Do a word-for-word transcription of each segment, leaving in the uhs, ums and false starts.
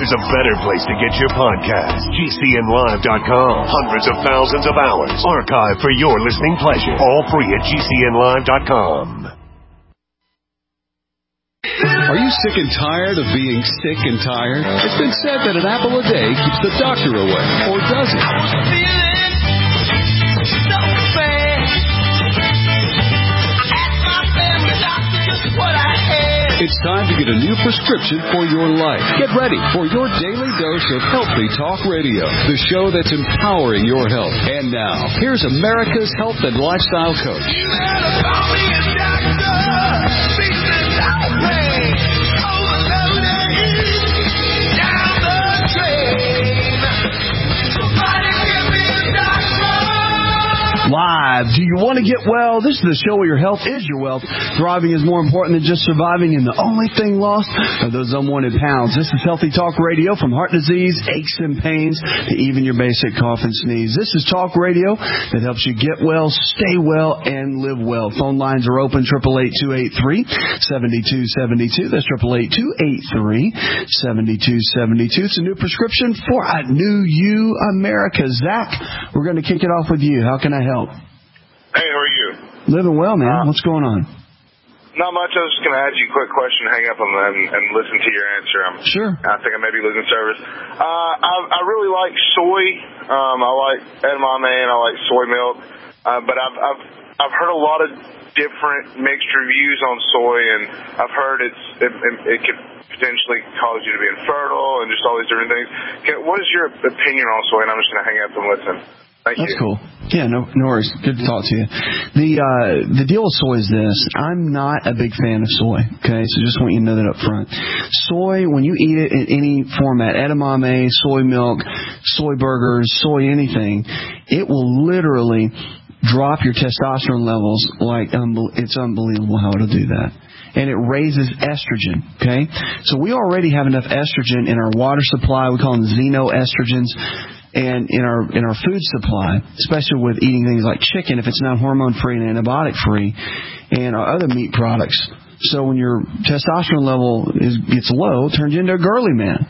there's a better place to get your podcast. G C N live dot com. Hundreds of thousands of hours archived for your listening pleasure. All free at G C N live dot com. Are you sick and tired of being sick and tired? It's been said that an apple a day keeps the doctor away. Or does it? I was feeling so bad. I asked my family doctor just what I had. It's time to get a new prescription for your life. Get ready for your daily dose of Healthy Talk Radio, the show that's empowering your health. And now, here's America's health and lifestyle coach. You better call me a doctor. Live. Do you want to get well? This is the show where your health is your wealth. Thriving is more important than just surviving, and the only thing lost are those unwanted pounds. This is Healthy Talk Radio, from heart disease, aches and pains, to even your basic cough and sneeze. This is talk radio that helps you get well, stay well, and live well. Phone lines are open, eight eight eight, two eight three, seven two seven two. That's eight eight eight, two eight three, seven two seven two. It's a new prescription for a new you, America. Zach, we're going to kick it off with you. How can I help? Hey, how are you? Living well, man. Uh, What's going on? Not much. I was just going to ask you a quick question, hang up and, and, and listen to your answer. I'm, sure. I think I may be losing service. Uh, I, I really like soy. Um, I like edamame and I like soy milk. Uh, but I've, I've I've heard a lot of different mixed reviews on soy, and I've heard it's it, it, it could potentially cause you to be infertile and just all these different things. Can, what is your opinion on soy? And I'm just going to hang up and listen. Thank That's you. cool. Yeah, no, no worries. Good to talk to you. The uh, the deal with soy is this. I'm not a big fan of soy, okay? So just want you to know that up front. Soy, when you eat it in any format, edamame, soy milk, soy burgers, soy anything, it will literally drop your testosterone levels like unbe- it's unbelievable how it'll do that. And it raises estrogen, okay? So we already have enough estrogen in our water supply. We call them xenoestrogens. And in our in our food supply, especially with eating things like chicken, if it's not hormone-free and antibiotic-free, and our other meat products. So when your testosterone level is gets low, it turns you into a girly man.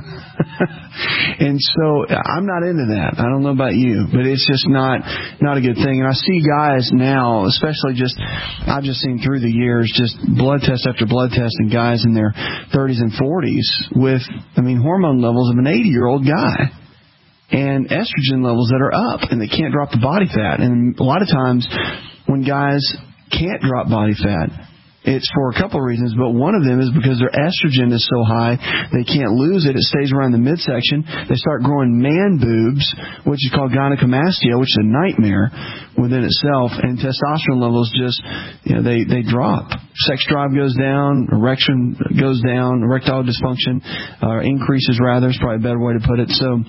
And so I'm not into that. I don't know about you, but it's just not not a good thing. And I see guys now, especially just, I've just seen through the years, just blood test after blood test, and guys in their thirties and forties with, I mean, hormone levels of an eighty-year-old guy. And estrogen levels that are up, and they can't drop the body fat. And a lot of times when guys can't drop body fat, it's for a couple of reasons, but one of them is because their estrogen is so high, they can't lose it. It stays around the midsection. They start growing man boobs, which is called gynecomastia, which is a nightmare within itself. And testosterone levels just, you know, they, they drop. Sex drive goes down, erection goes down, erectile dysfunction, or uh, increases rather, is probably a better way to put it. So,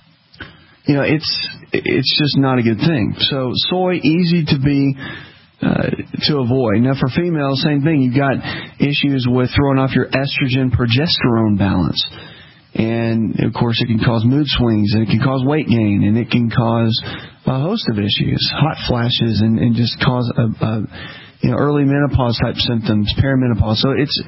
you know, it's it's just not a good thing. So soy, easy to be uh, to avoid. Now for females, same thing. You've got issues with throwing off your estrogen progesterone balance, and of course it can cause mood swings, and it can cause weight gain, and it can cause a host of issues, hot flashes, and, and just cause a, a you know early menopause type symptoms, perimenopause. So it's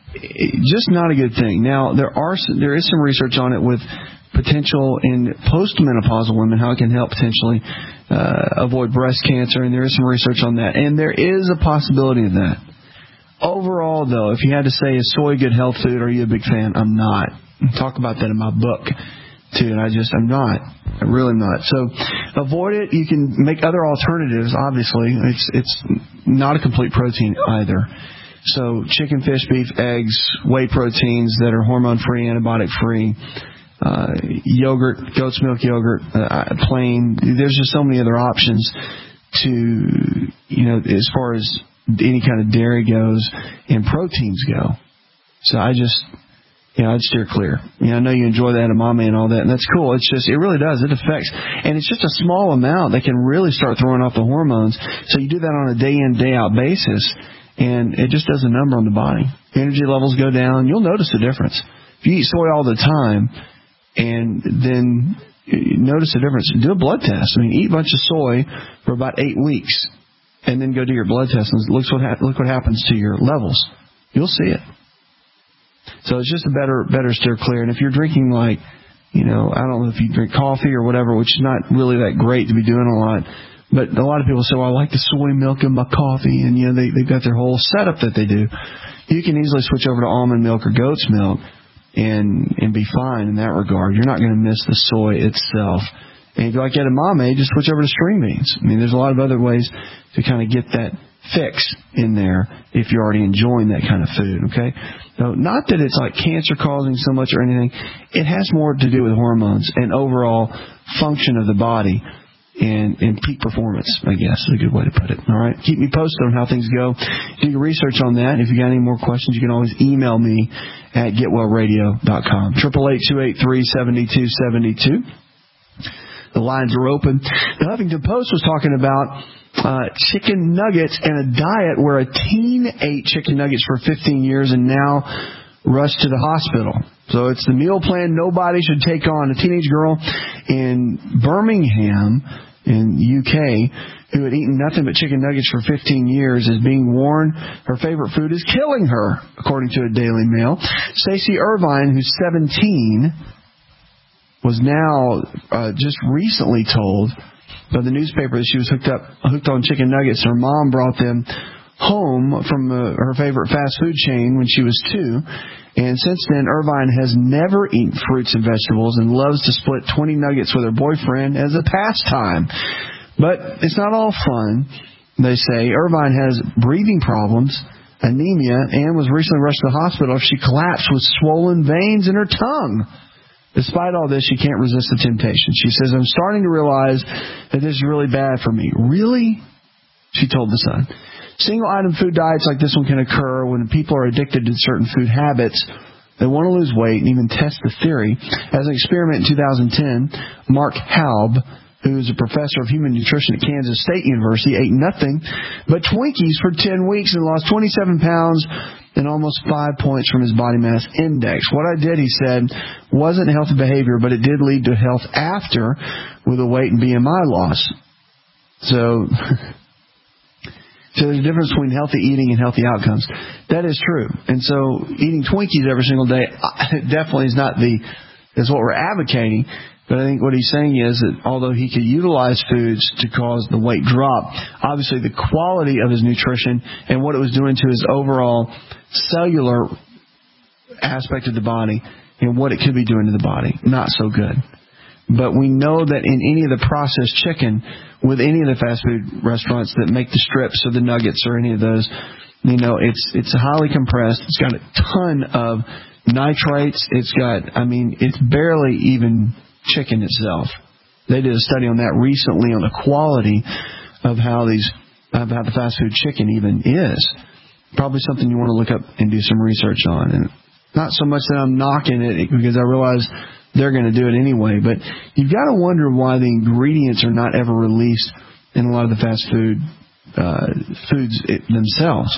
just not a good thing. Now there are there is some research on it with potential in postmenopausal women, how it can help potentially uh, avoid breast cancer, and there is some research on that, and there is a possibility of that. Overall, though, if you had to say, is soy good health food, are you a big fan? I'm not. I talk about that in my book, too, and I just, I'm not. I'm really not. So avoid it. You can make other alternatives, obviously. It's, it's not a complete protein either. So chicken, fish, beef, eggs, whey proteins that are hormone-free, antibiotic-free, Uh, yogurt, goat's milk yogurt, uh, plain. There's just so many other options to, you know, as far as any kind of dairy goes and proteins go. So I just, you know, I'd steer clear. You know, I know you enjoy the edamame and all that, and that's cool. It's just, it really does. It affects, and it's just a small amount that can really start throwing off the hormones. So you do that on a day in, day out basis, and it just does a number on the body. Energy levels go down. You'll notice the difference. If you eat soy all the time, and then notice the difference. Do a blood test. I mean, eat a bunch of soy for about eight weeks, and then go do your blood test, and look what ha- look what happens to your levels. You'll see it. So it's just a better better steer clear. And if you're drinking like, you know, I don't know if you drink coffee or whatever, which is not really that great to be doing a lot. But a lot of people say, well, I like the soy milk in my coffee. And, you know, they, they've got their whole setup that they do. You can easily switch over to almond milk or goat's milk and and be fine in that regard. You're not going to miss the soy itself. And if you like edamame, just switch over to string beans. I mean, there's a lot of other ways to kind of get that fix in there if you're already enjoying that kind of food, okay? So not that it's like cancer causing so much or anything. It has more to do with hormones and overall function of the body and, and peak performance, I guess is a good way to put it. All right? Keep me posted on how things go. Do your research on that. If you got any more questions, you can always email me at get well radio dot com. eight eight eight, two eight three, seven two seven two. The lines are open. The Huffington Post was talking about uh, chicken nuggets and a diet where a teen ate chicken nuggets for fifteen years and now rushed to the hospital. So it's the meal plan nobody should take on. A teenage girl in Birmingham in U K who had eaten nothing but chicken nuggets for fifteen years is being warned her favorite food is killing her, according to a Daily Mail. Stacey Irvine, who's seventeen, was now uh, just recently told by the newspaper that she was hooked up, hooked on chicken nuggets. Her mom brought them home from uh, her favorite fast food chain when she was two. And since then, Irvine has never eaten fruits and vegetables and loves to split twenty nuggets with her boyfriend as a pastime. But it's not all fun, they say. Irvine has breathing problems, anemia, and was recently rushed to the hospital after she collapsed with swollen veins in her tongue. Despite all this, she can't resist the temptation. She says, I'm starting to realize that this is really bad for me. Really? She told The Sun. Single-item food diets like this one can occur when people are addicted to certain food habits. They want to lose weight and even test the theory. As an experiment in two thousand ten, Mark Halb, who is a professor of human nutrition at Kansas State University, ate nothing but Twinkies for ten weeks and lost twenty-seven pounds and almost five points from his body mass index. What I did, he said, wasn't healthy behavior, but it did lead to health after with a weight and B M I loss. So, so there's a difference between healthy eating and healthy outcomes. That is true. And so eating Twinkies every single day definitely is not the, is what we're advocating. But I think what he's saying is that although he could utilize foods to cause the weight drop, obviously the quality of his nutrition and what it was doing to his overall cellular aspect of the body and what it could be doing to the body, not so good. But we know that in any of the processed chicken, with any of the fast food restaurants that make the strips or the nuggets or any of those, you know, it's it's highly compressed. It's got a ton of nitrates. It's got, I mean, it's barely even chicken itself. They did a study on that recently on the quality of how these of how the fast food chicken even is. Probably something you want to look up and do some research on. And not so much that I'm knocking it because I realize they're going to do it anyway, but you've got to wonder why the ingredients are not ever released in a lot of the fast food uh, foods it, themselves.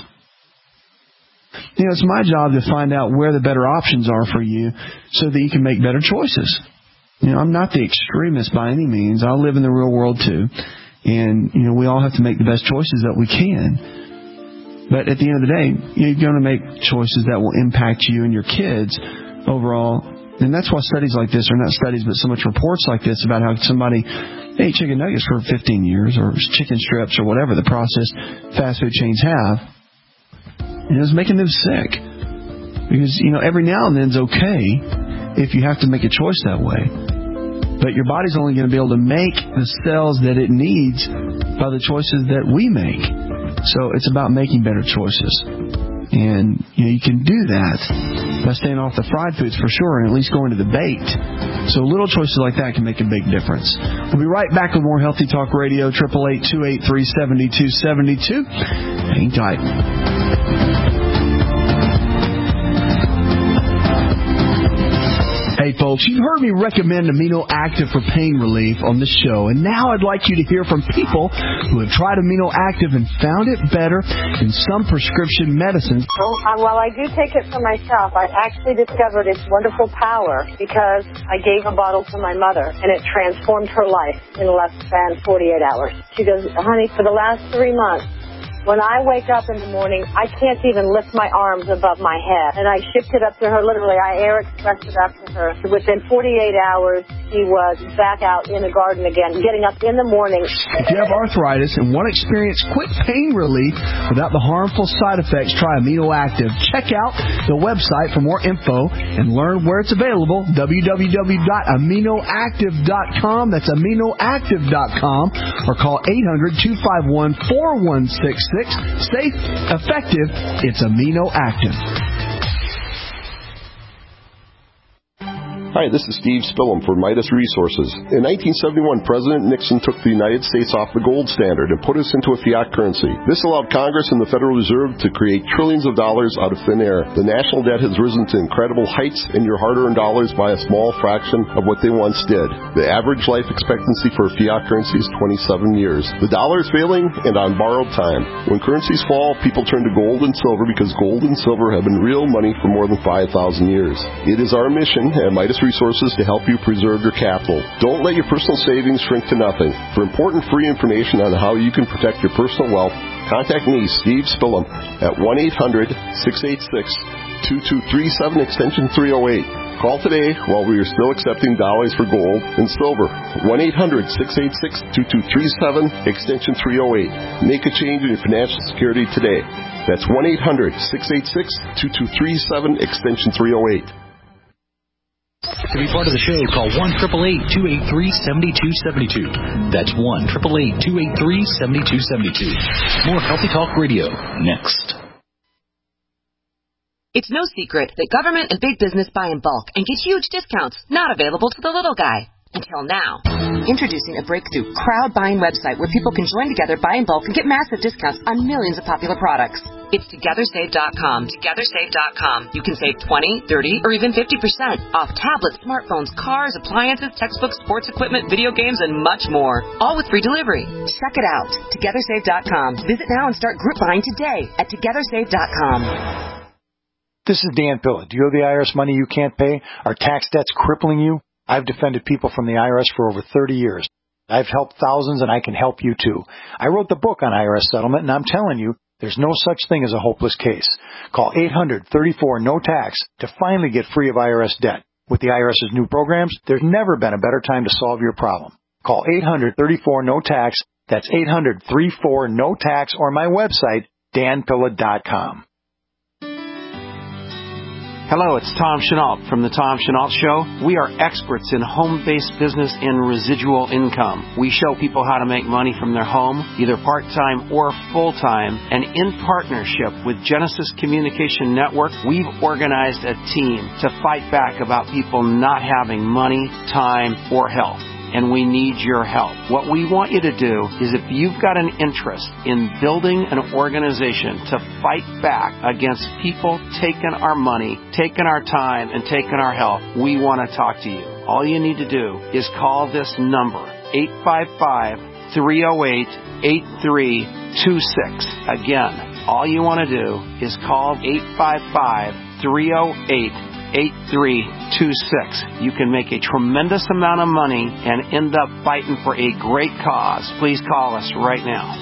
You know, it's my job to find out where the better options are for you so that you can make better choices. You know, I'm not the extremist by any means. I live in the real world too. And, you know, we all have to make the best choices that we can. But at the end of the day, you're going to make choices that will impact you and your kids overall. And that's why studies like this, or not studies, but so much reports like this about how somebody ate chicken nuggets for fifteen years or chicken strips or whatever the processed fast food chains have. And it was making them sick. Because, you know, every now and then is okay if you have to make a choice that way. But your body's only going to be able to make the cells that it needs by the choices that we make. So it's about making better choices. And, you know, you can do that by staying off the fried foods for sure and at least going to the baked. So little choices like that can make a big difference. We'll be right back with more Healthy Talk Radio, eight eight eight, two eight three, seven two seven two. Hang tight. Hey folks, you've heard me recommend Amino Active for pain relief on this show, and now I'd like you to hear from people who have tried Amino Active and found it better than some prescription medicines. Well, uh, while I do take it for myself, I actually discovered its wonderful power because I gave a bottle to my mother, and it transformed her life in less than forty-eight hours. She goes, honey, for the last three months, When I wake up in the morning, I can't even lift my arms above my head. And I shipped it up to her, literally, I air expressed it up to her. Within forty-eight hours, she was back out in the garden again, getting up in the morning. If you have arthritis and want to experience quick pain relief without the harmful side effects, try Amino Active. Check out the website for more info and learn where it's available, w w w dot amino active dot com. That's amino active dot com. Or call eight hundred, two five one, four one six six. Safe, effective, it's Amino Active. Hi, this is Steve Spillum for Midas Resources. In nineteen seventy-one, President Nixon took the United States off the gold standard and put us into a fiat currency. This allowed Congress and the Federal Reserve to create trillions of dollars out of thin air. The national debt has risen to incredible heights, and your hard-earned dollars by a small fraction of what they once did. The average life expectancy for a fiat currency is twenty-seven years. The dollar is failing and on borrowed time. When currencies fall, people turn to gold and silver because gold and silver have been real money for more than five thousand years. It is our mission at Midas Resources to help you preserve your capital. Don't let your personal savings shrink to nothing. For important free information on how you can protect your personal wealth, contact me, Steve Spillum, at one eight hundred, six eight six, two two three seven, extension three oh eight. Call today while we are still accepting dollars for gold and silver. one eight hundred, six eight six, two two three seven, extension three oh eight. Make a change in your financial security today. That's one eight hundred, six eight six, two two three seven, extension three oh eight. To be part of the show, call one eight eight eight, two eight three, seven two seven two. That's one eight eight eight, two eight three, seven two seven two. More Healthy Talk Radio next. It's no secret that government and big business buy in bulk and get huge discounts not available to the little guy. Until now. Introducing a breakthrough crowd buying website where people can join together, buy in bulk, and get massive discounts on millions of popular products. It's Together Save dot com. Together Save dot com. You can save twenty, thirty, or even fifty percent off tablets, smartphones, cars, appliances, textbooks, sports equipment, video games, and much more. All with free delivery. Check it out. Together Save dot com. Visit now and start group buying today at Together Save dot com. This is Dan Pilla. Do you owe the I R S money you can't pay? Are tax debts crippling you? I've defended people from the I R S for over thirty years. I've helped thousands, and I can help you too. I wrote the book on I R S settlement, and I'm telling you, there's no such thing as a hopeless case. Call eight hundred, thirty-four, no tax to finally get free of I R S debt. With the IRS's new programs, there's never been a better time to solve your problem. Call eight hundred, thirty-four, no tax. That's eight hundred, thirty-four, no tax, or my website, dan pilla dot com. Hello, it's Tom Chenault from The Tom Chenault Show. We are experts in home-based business and residual income. We show people how to make money from their home, either part-time or full-time. And in partnership with Genesis Communication Network, we've organized a team to fight back about people not having money, time, or health. And we need your help. What we want you to do is, if you've got an interest in building an organization to fight back against people taking our money, taking our time, and taking our health, we want to talk to you. All you need to do is call this number, eight five five, three oh eight, eight three two six. Again, all you want to do is call eight five five, three oh eight, eight three two six. You can make a tremendous amount of money and end up fighting for a great cause. Please call us right now.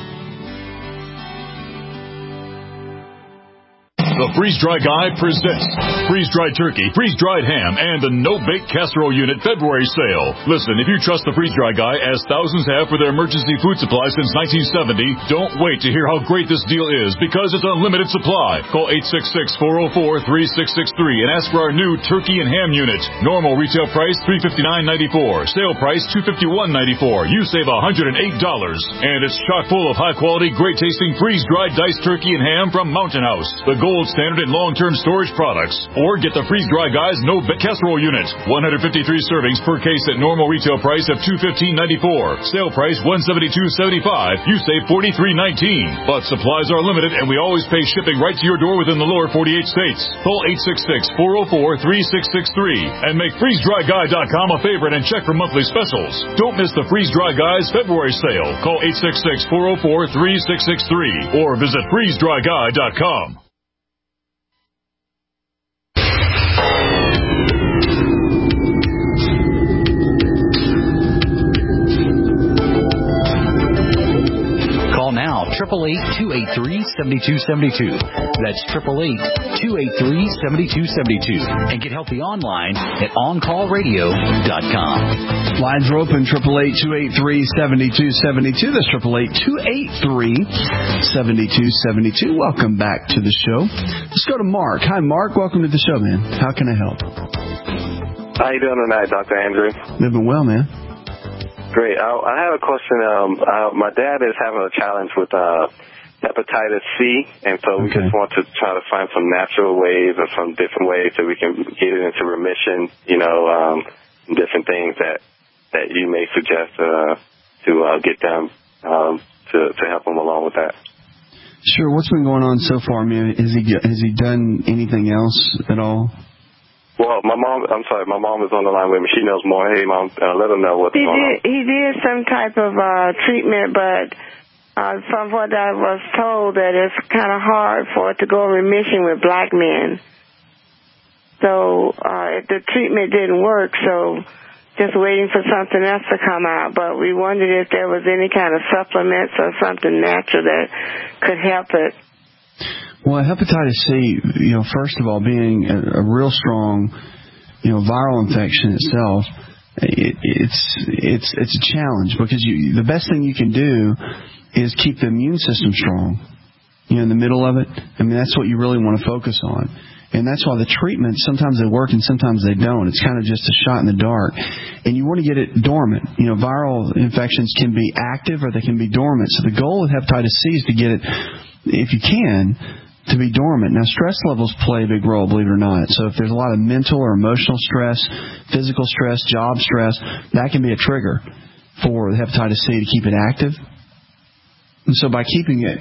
The Freeze-Dry Guy presents freeze-dried turkey, freeze-dried ham, and the no-bake casserole unit February sale. Listen, if you trust the Freeze-Dry Guy, as thousands have for their emergency food supply since nineteen seventy, don't wait to hear how great this deal is, because it's unlimited supply. Call eight six six, four oh four, three six six three and ask for our new turkey and ham unit. Normal retail price three hundred fifty-nine dollars and ninety-four cents. Sale price two hundred fifty-one dollars and ninety-four cents. You save one hundred eight dollars. And it's chock full of high-quality, great-tasting freeze-dried diced turkey and ham from Mountain House, the gold standard in long-term storage products. Or get the Freeze-Dry Guy's no-bake casserole unit. one hundred fifty-three servings per case at normal retail price of two hundred fifteen dollars and ninety-four cents. Sale price one hundred seventy-two dollars and seventy-five cents. You save forty-three dollars and nineteen cents. But supplies are limited, and we always pay shipping right to your door within the lower forty-eight states. Call eight six six, four oh four, three six six three and make freeze dry guy dot com a favorite and check for monthly specials. Don't miss the Freeze-Dry Guy's February sale. Call eight six six, four oh four, three six six three or visit freeze dry guy dot com. Now, eight eight eight, two eight three, seven two seven two. That's eight eight eight, two eight three, seven two seven two. And get healthy online at on call radio dot com. Lines are open, eight eight eight, two eight three, seven two seven two. That's eight eight eight, two eight three, seven two seven two. Welcome back to the show. Let's go to Mark. Hi, Mark. Welcome to the show, man. How can I help? How you doing tonight, Doctor Andrew? Living well, man. Great. I, I have a question. Um, uh, my dad is having a challenge with uh, hepatitis C, and so we Okay. just want to try to find some natural ways or some different ways that we can get it into remission, you know, um, different things that, that you may suggest uh, to uh, get them um, to, to help him along with that. Sure. What's been going on so far? I mean, has he, has he done anything else at all? Well, my mom, I'm sorry, my mom is on the line with me. She knows more. Hey, Mom, uh, let her know what's he going did, on. He did some type of uh, treatment, but uh, from what I was told, that it's kind of hard for it to go in remission with black men. So uh, the treatment didn't work, so just waiting for something else to come out. But we wondered if there was any kind of supplements or something natural that could help it. Well, hepatitis C, you know, first of all, being a, a real strong, you know, viral infection itself, it, it's it's it's a challenge because you, the best thing you can do is keep the immune system strong. You know, in the middle of it. I mean, that's what you really want to focus on. And that's why the treatments, sometimes they work and sometimes they don't. It's kind of just a shot in the dark. And you want to get it dormant. You know, viral infections can be active or they can be dormant. So the goal with hepatitis C is to get it, if you can, to be dormant. Now, stress levels play a big role, believe it or not. So if there's a lot of mental or emotional stress, physical stress, job stress, that can be a trigger for the hepatitis C to keep it active. And so by keeping it,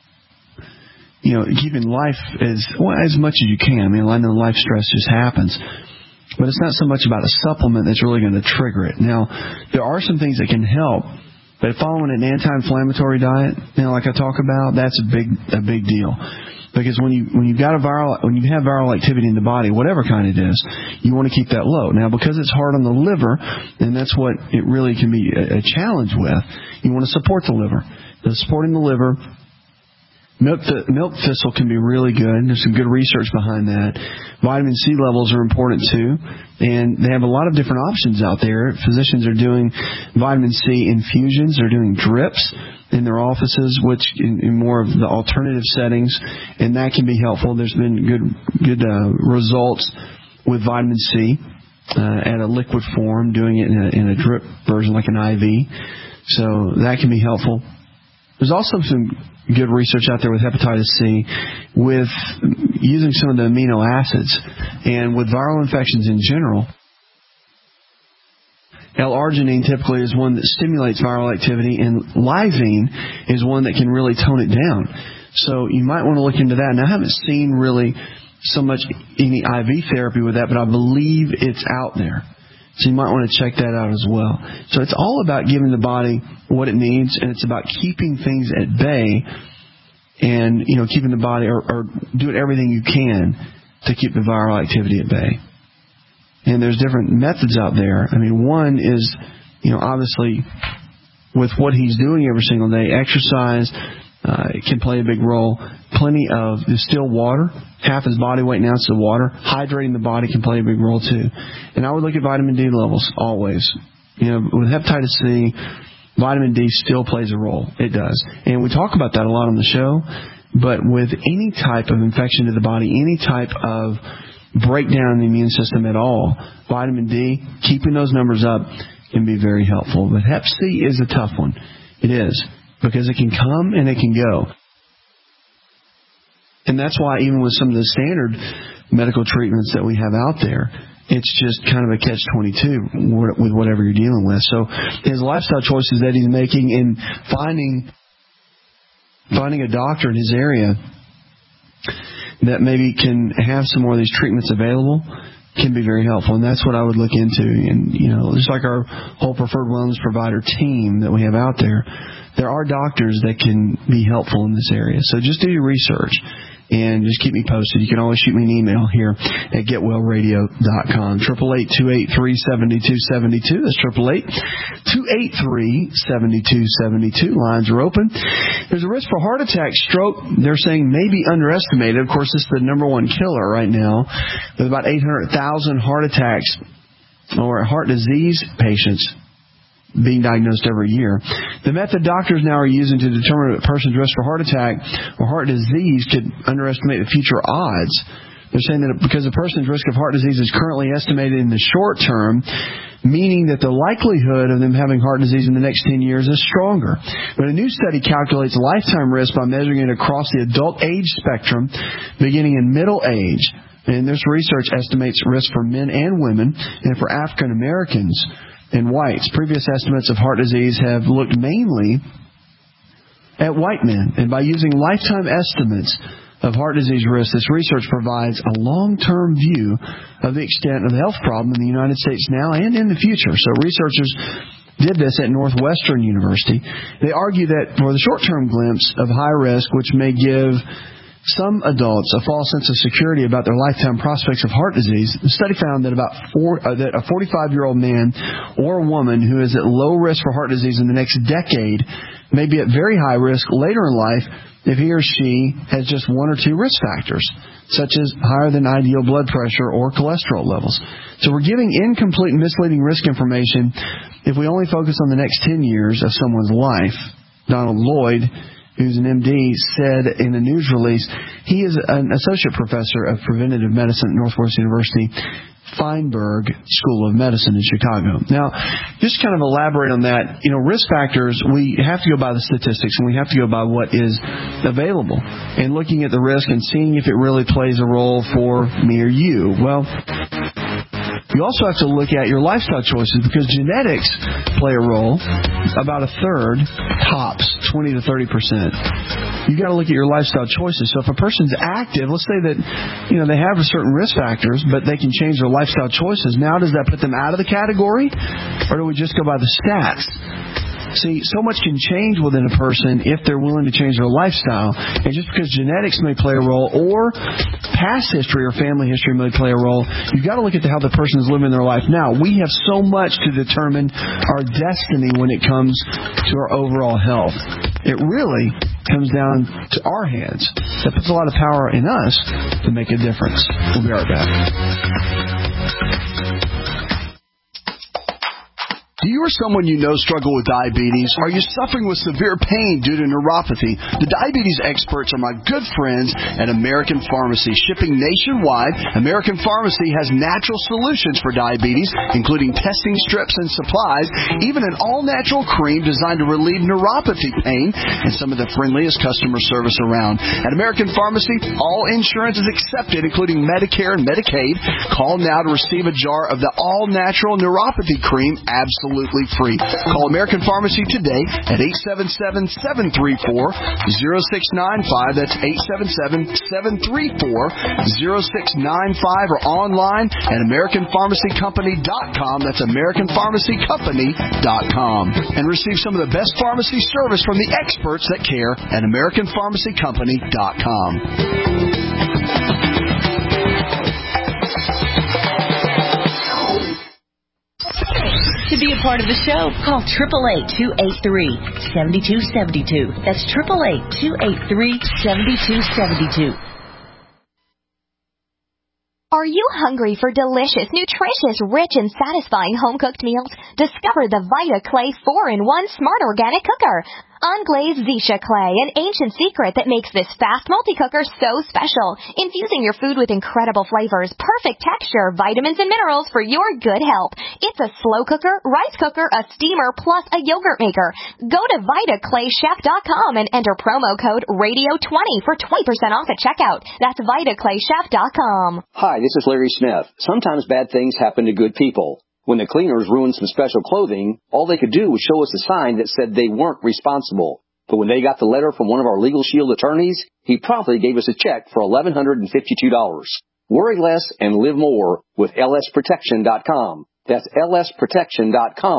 you know, keeping life as well, as much as you can. I mean, I know life stress just happens. But it's not so much about a supplement that's really going to trigger it. Now, there are some things that can help. But following an anti-inflammatory diet, you know, like I talk about, that's a big a big deal. Because when you when you've got a viral when you have viral activity in the body, whatever kind it is, you want to keep that low. Now, because it's hard on the liver, and that's what it really can be a, a challenge with, you want to support the liver. So supporting the liver, milk th- milk thistle can be really good. There's some good research behind that. Vitamin C levels are important too, and they have a lot of different options out there. Physicians are doing vitamin C infusions. They're doing drips in their offices, which in, in more of the alternative settings, and that can be helpful. There's been good good uh, results with vitamin C uh, at a liquid form, doing it in a, in a drip version like an I V. So that can be helpful. There's also some good research out there with hepatitis C with using some of the amino acids, and with viral infections in general. L-arginine typically is one that stimulates viral activity, and lysine is one that can really tone it down. So you might want to look into that. And I haven't seen really so much any I V therapy with that, but I believe it's out there. So you might want to check that out as well. So it's all about giving the body what it needs, and it's about keeping things at bay and, you know, keeping the body, or, or doing everything you can to keep the viral activity at bay. And there's different methods out there. I mean, one is, you know, obviously with what he's doing every single day, exercise uh, can play a big role. Plenty of distilled water, half his body weight in ounces of water. Hydrating the body can play a big role too. And I would look at vitamin D levels always. You know, with hepatitis C, vitamin D still plays a role. It does. And we talk about that a lot on the show. But with any type of infection to the body, any type of breakdown in the immune system at all, vitamin D, keeping those numbers up can be very helpful. But hep C is a tough one. It is. Because it can come and it can go. And that's why even with some of the standard medical treatments that we have out there, it's just kind of a catch twenty-two with whatever you're dealing with. So his lifestyle choices that he's making and finding finding a doctor in his area that maybe can have some more of these treatments available can be very helpful. And that's what I would look into. And, you know, just like our whole preferred wellness provider team that we have out there, there are doctors that can be helpful in this area. So just do your research and just keep me posted. You can always shoot me an email here at get well radio dot com. eight eight eight, two eight three, seven two seven two. That's eight eight eight, two eight three, seven two seven two. Lines are open. There's a risk for heart attack, stroke, they're saying may be underestimated. Of course, this is the number one killer right now, with about eight hundred thousand heart attacks or heart disease patients being diagnosed every year. The method doctors now are using to determine if a person's risk for heart attack or heart disease could underestimate the future odds. They're saying that because a person's risk of heart disease is currently estimated in the short term, meaning that the likelihood of them having heart disease in the next ten years is stronger. But a new study calculates lifetime risk by measuring it across the adult age spectrum, beginning in middle age. And this research estimates risk for men and women, and for African Americans and whites. Previous estimates of heart disease have looked mainly at white men. And by using lifetime estimates of heart disease risk, this research provides a long-term view of the extent of the health problem in the United States now and in the future. So researchers did this at Northwestern University. They argue that for the short-term glimpse of high risk, which may give some adults a false sense of security about their lifetime prospects of heart disease, the study found that about four, uh, that a forty-five-year-old man or woman who is at low risk for heart disease in the next decade may be at very high risk later in life if he or she has just one or two risk factors, such as higher than ideal blood pressure or cholesterol levels. So we're giving incomplete and misleading risk information if we only focus on the next ten years of someone's life. Donald Lloyd, who's an M D, said in a news release, he is an associate professor of preventative medicine at Northwestern University, Feinberg School of Medicine in Chicago. Now, just kind of elaborate on that. You know, risk factors, we have to go by the statistics, and we have to go by what is available, and looking at the risk and seeing if it really plays a role for me or you. Well, you also have to look at your lifestyle choices, because genetics play a role, about a third, tops, twenty to thirty percent. You've got to look at your lifestyle choices. So if a person's active, let's say that, you know, they have certain risk factors, but they can change their lifestyle choices. Now, does that put them out of the category, or do we just go by the stats? See, so much can change within a person if they're willing to change their lifestyle. And just because genetics may play a role, or past history or family history may play a role, you've got to look at how the person is living their life now. We have so much to determine our destiny when it comes to our overall health. It really comes down to our hands. That puts a lot of power in us to make a difference. We'll be right back. Do you or someone you know struggle with diabetes? Are you suffering with severe pain due to neuropathy? The diabetes experts are my good friends at American Pharmacy. Shipping nationwide, American Pharmacy has natural solutions for diabetes, including testing strips and supplies, even an all-natural cream designed to relieve neuropathy pain, and some of the friendliest customer service around. At American Pharmacy, all insurance is accepted, including Medicare and Medicaid. Call now to receive a jar of the all-natural neuropathy cream absolutely Absolutely free. Call American Pharmacy today at eight seven seven, seven three four, zero six nine five. That's eight seven seven, seven three four, zero six nine five, or online at American Pharmacy Company dot com. That's American Pharmacy Company dot com. And receive some of the best pharmacy service from the experts that care at American Pharmacy Company dot com. To be a part of the show, call eight eight eight, two eight three, seven two seven two. That's eight eight eight, two eight three, seven two seven two. Are you hungry for delicious, nutritious, rich, and satisfying home-cooked meals? Discover the Vita Clay four in one Smart Organic Cooker. Unglazed Zisha clay, an ancient secret that makes this fast multi-cooker so special, infusing your food with incredible flavors, perfect texture, vitamins, and minerals for your good health. It's a slow cooker, rice cooker, a steamer, plus a yogurt maker. Go to Vita Clay Chef dot com and enter promo code radio twenty for twenty percent off at checkout. That's Vita Clay Chef dot com. Hi, this is Larry Smith. Sometimes bad things happen to good people. When the cleaners ruined some special clothing, all they could do was show us a sign that said they weren't responsible. But when they got the letter from one of our Legal Shield attorneys, he promptly gave us a check for eleven fifty-two dollars. Worry less and live more with L S protection dot com. That's L S protection dot com,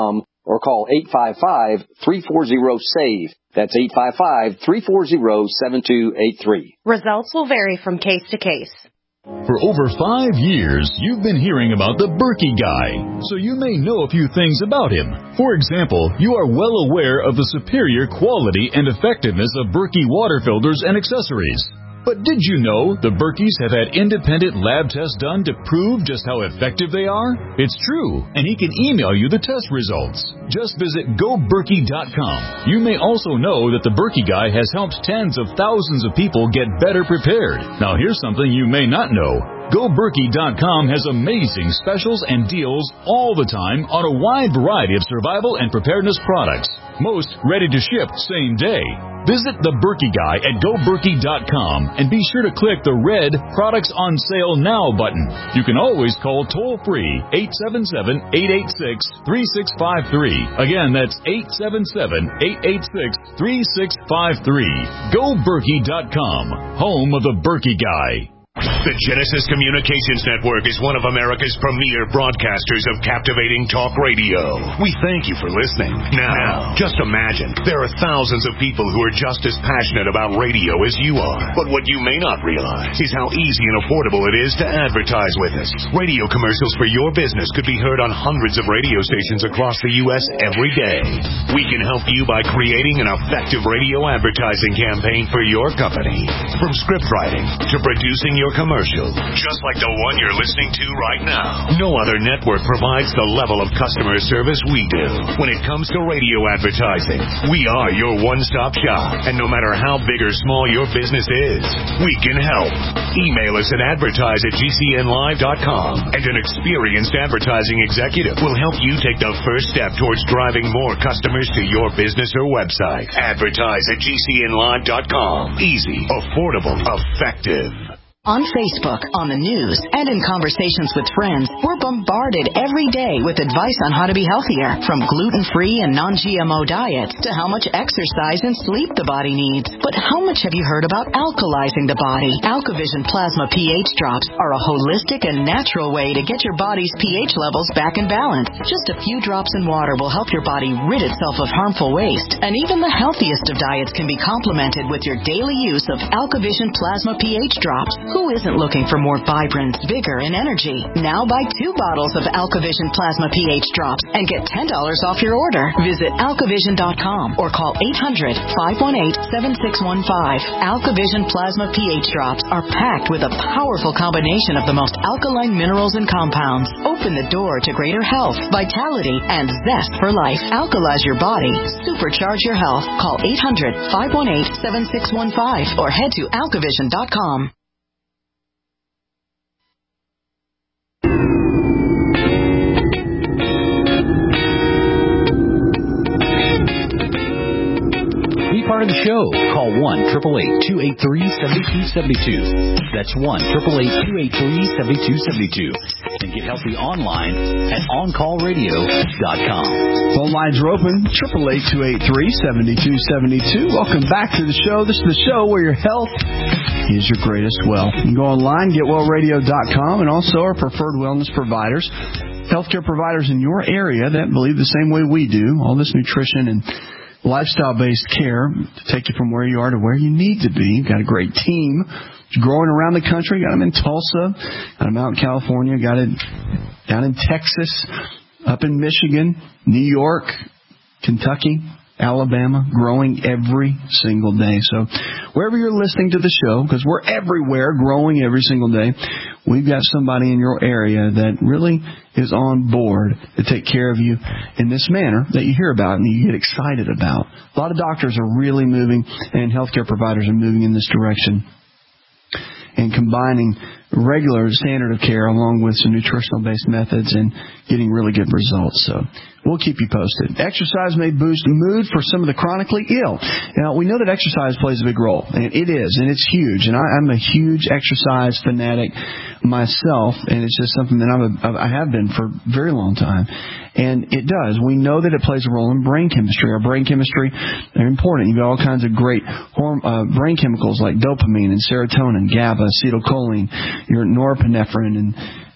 or call eight five five, three four zero, SAVE. That's eight five five, three four zero, seven two eight three. Results will vary from case to case. For over five years, you've been hearing about the Berkey Guy, so you may know a few things about him. For example, you are well aware of the superior quality and effectiveness of Berkey water filters and accessories. But did you know the Berkeys have had independent lab tests done to prove just how effective they are? It's true, and he can email you the test results. Just visit go berkey dot com. You may also know that the Berkey Guy has helped tens of thousands of people get better prepared. Now here's something you may not know. go berkey dot com has amazing specials and deals all the time on a wide variety of survival and preparedness products. Most ready to ship same day. Visit the Berkey Guy at go berkey dot com and be sure to click the red Products on Sale Now button. You can always call toll-free eight seven seven, eight eight six, three six five three. Again, that's eight seven seven, eight eight six, three six five three. go berkey dot com, home of the Berkey Guy. The Genesis Communications Network is one of America's premier broadcasters of captivating talk radio. We thank you for listening. Now, just imagine, there are thousands of people who are just as passionate about radio as you are. But what you may not realize is how easy and affordable it is to advertise with us. Radio commercials for your business could be heard on hundreds of radio stations across the U S every day. We can help you by creating an effective radio advertising campaign for your company. From script writing to producing your commercial, just like the one you're listening to right now. No other network provides the level of customer service we do. When it comes to radio advertising, we are your one-stop shop. And no matter how big or small your business is, we can help. Email us at advertise at g c n live dot com, and an experienced advertising executive will help you take the first step towards driving more customers to your business or website. Advertise at g c n live dot com. Easy, affordable, effective. On Facebook, on the news, and in conversations with friends, we're bombarded every day with advice on how to be healthier, from gluten-free and non-G M O diets to how much exercise and sleep the body needs. But how much have you heard about alkalizing the body? AlkaVision Plasma pH drops are a holistic and natural way to get your body's pH levels back in balance. Just a few drops in water will help your body rid itself of harmful waste, and even the healthiest of diets can be complemented with your daily use of AlkaVision Plasma pH drops. Who isn't looking for more vibrance, vigor, and energy? Now buy two bottles of AlkaVision Plasma pH drops and get ten dollars off your order. Visit alkavision dot com or call eight hundred, five one eight, seven six one five. AlkaVision Plasma pH drops are packed with a powerful combination of the most alkaline minerals and compounds. Open the door to greater health, vitality, and zest for life. Alkalize your body. Supercharge your health. Call eight hundred, five one eight, seven six one five or head to alkavision dot com. Be part of the show. Call one, eight eight eight, two eight three, seven two seven two. That's one, eight eight eight, two eight three, seven two seven two. And get healthy online at on call radio dot com. Phone lines are open, eight eight eight, two eight three, seven two seven two. Welcome back to the show. This is the show where your health is your greatest wealth. You can go online, get well radio dot com, and also our preferred wellness providers, healthcare providers in your area that believe the same way we do, all this nutrition and lifestyle-based care to take you from where you are to where you need to be. You've got a great team. It's growing around the country. Got them in Tulsa, got them out in California, got it down in Texas, up in Michigan, New York, Kentucky, Alabama, growing every single day. So wherever you're listening to the show, because we're everywhere, growing every single day, we've got somebody in your area that really is on board to take care of you in this manner that you hear about and you get excited about. A lot of doctors are really moving, and healthcare providers are moving in this direction and combining regular standard of care along with some nutritional-based methods and getting really good results. So we'll keep you posted. Exercise may boost mood for some of the chronically ill. Now, we know that exercise plays a big role, and it is, and it's huge. And I, I'm a huge exercise fanatic myself, and it's just something that I'm a, I have been for a very long time. And it does. We know that it plays a role in brain chemistry. Our brain chemistry are important. You've got all kinds of great horm- uh, brain chemicals like dopamine and serotonin, GABA, acetylcholine, your norepinephrine, and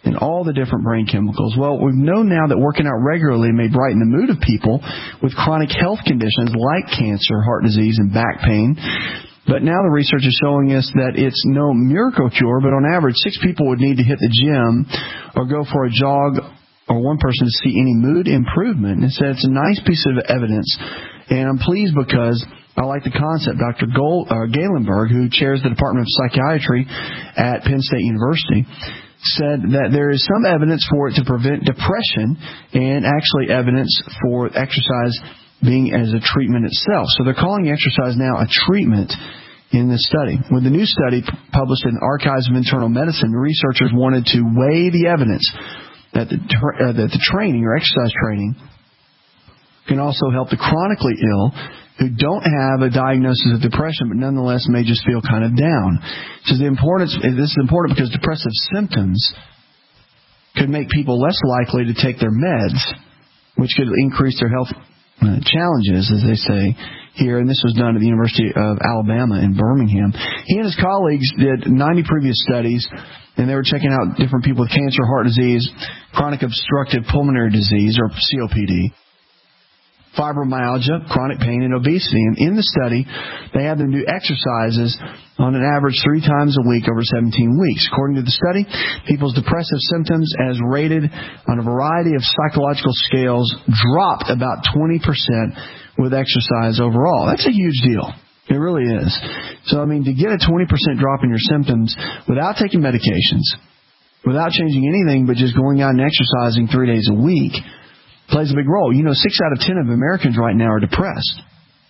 and all the different brain chemicals. Well, we've known now that working out regularly may brighten the mood of people with chronic health conditions like cancer, heart disease, and back pain. But now the research is showing us that it's no miracle cure, but on average, six people would need to hit the gym or go for a jog, or one person to see any mood improvement. And so it's a nice piece of evidence, and I'm pleased because I like the concept. Doctor Gold, uh, Galenberg, who chairs the Department of Psychiatry at Penn State University, said that there is some evidence for it to prevent depression and actually evidence for exercise being as a treatment itself. So they're calling exercise now a treatment in this study. With the new study published in Archives of Internal Medicine, the researchers wanted to weigh the evidence that the, uh, that the training or exercise training can also help the chronically ill who don't have a diagnosis of depression but nonetheless may just feel kind of down. So the importance, this is important because depressive symptoms could make people less likely to take their meds, which could increase their health Uh, challenges, as they say here, and this was done at the University of Alabama in Birmingham. He and his colleagues did ninety previous studies, and they were checking out different people with cancer, heart disease, chronic obstructive pulmonary disease, or C O P D, fibromyalgia, chronic pain, and obesity. And in the study, they had them do exercises on an average three times a week over seventeen weeks. According to the study, people's depressive symptoms, as rated on a variety of psychological scales, dropped about twenty percent with exercise overall. That's a huge deal. It really is. So, I mean, to get a twenty percent drop in your symptoms without taking medications, without changing anything but just going out and exercising three days a week, plays a big role. You know, six out of ten of Americans right now are depressed.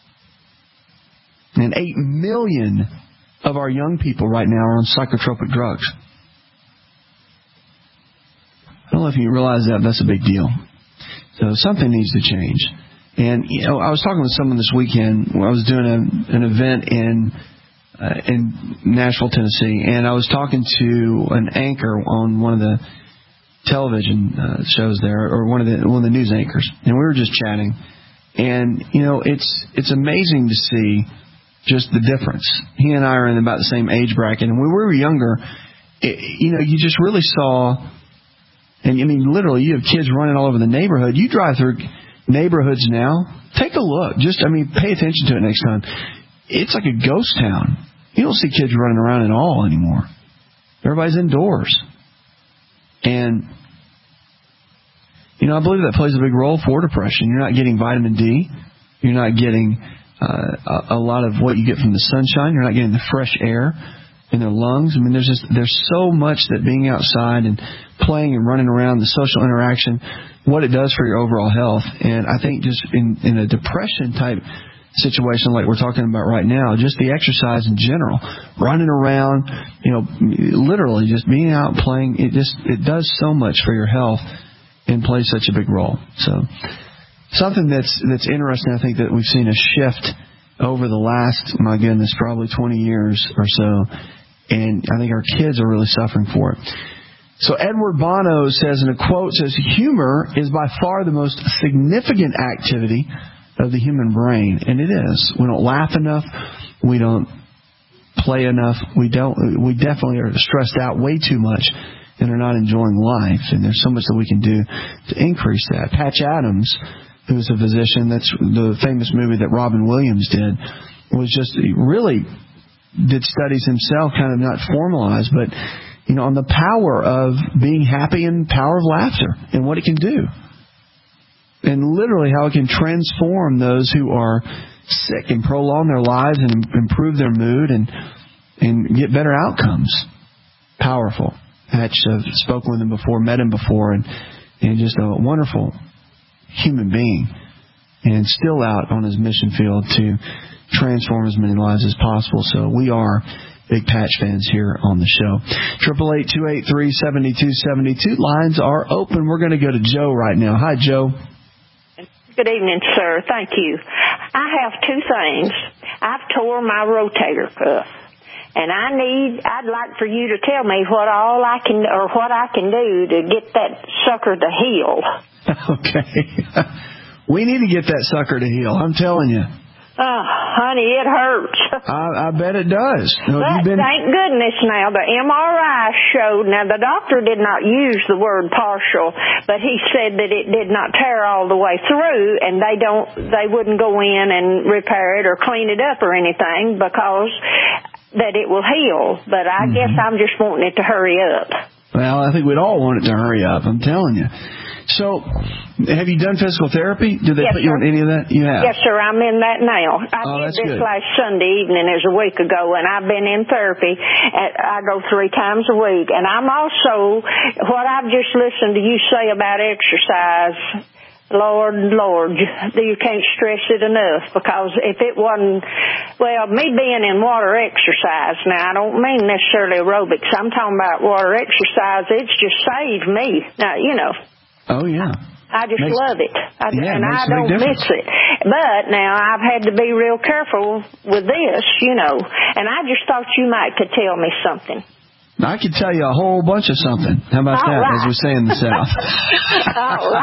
And eight million of our young people right now are on psychotropic drugs. I don't know if you realize that. That's a big deal. So something needs to change. And, you know, I was talking with someone this weekend when I was doing a, an event in uh, in Nashville, Tennessee, and I was talking to an anchor on one of the television uh, shows there, or one of the one of the news anchors, and we were just chatting. And you know, it's it's amazing to see just the difference. He and I are in about the same age bracket, and when we were younger, it, you know, you just really saw, and I mean, literally, you have kids running all over the neighborhood. You drive through neighborhoods now, take a look. Just, I mean, pay attention to it next time. It's like a ghost town. You don't see kids running around at all anymore. Everybody's indoors. And, you know, I believe that plays a big role for depression. You're not getting vitamin D. You're not getting uh, a, a lot of what you get from the sunshine. You're not getting the fresh air in their lungs. I mean, there's just there's so much that being outside and playing and running around, the social interaction, what it does for your overall health. And I think just in, in a depression type situation like we're talking about right now, just the exercise in general, running around, you know, literally just being out playing, it just it does so much for your health and plays such a big role. So something that's that's interesting, I think, that we've seen a shift over the last, my goodness, probably twenty years or so, and I think our kids are really suffering for it. So Edward Bono says in a quote, says, humor is by far the most significant activity of the human brain. And it is. We don't laugh enough. We don't play enough. We don't. We definitely are stressed out way too much and are not enjoying life. And there's so much that we can do to increase that. Patch Adams, who's a physician, that's the famous movie that Robin Williams did, was just really did studies himself, kind of not formalized, but you know, on the power of being happy and power of laughter and what it can do. And literally how it can transform those who are sick and prolong their lives and improve their mood and and get better outcomes. Powerful. Patch, I've spoken with him before, met him before, and, and just a wonderful human being. And still out on his mission field to transform as many lives as possible. So we are big Patch fans here on the show. triple eight, two eight three, seven two seven two. Lines are open. We're going to go to Joe right now. Hi, Joe. Good evening, sir. Thank you. I have two things. I've tore my rotator cuff, and I need, I'd like for you to tell me what all I can, or what I can do to get that sucker to heal. Okay. We need to get that sucker to heal. I'm telling you. Oh, honey, it hurts. I, I bet it does. No, but you've been... thank goodness now the M R I showed, now the doctor did not use the word partial, but he said that it did not tear all the way through, and they don't, they wouldn't go in and repair it or clean it up or anything because that it will heal. But I mm-hmm. guess I'm just wanting it to hurry up. Well, I think we'd all want it to hurry up, I'm telling you. So, have you done physical therapy? Did they yes, put you sir. on any of that? You have? Yes, sir. I'm in that now. I oh, did that's this good. last Sunday evening, as a week ago, and I've been in therapy. I go three times a week. And I'm also, what I've just listened to you say about exercise, Lord, Lord, you can't stress it enough, because if it wasn't, well, me being in water exercise, now I don't mean necessarily aerobics, I'm talking about water exercise, it's just saved me. Now, you know. Oh, yeah. I just makes, love it. I, yeah, and it I don't miss it. But now I've had to be real careful with this, you know, and I just thought you might could tell me something. I could tell you a whole bunch of something. How about All that, right. as we say in the South? All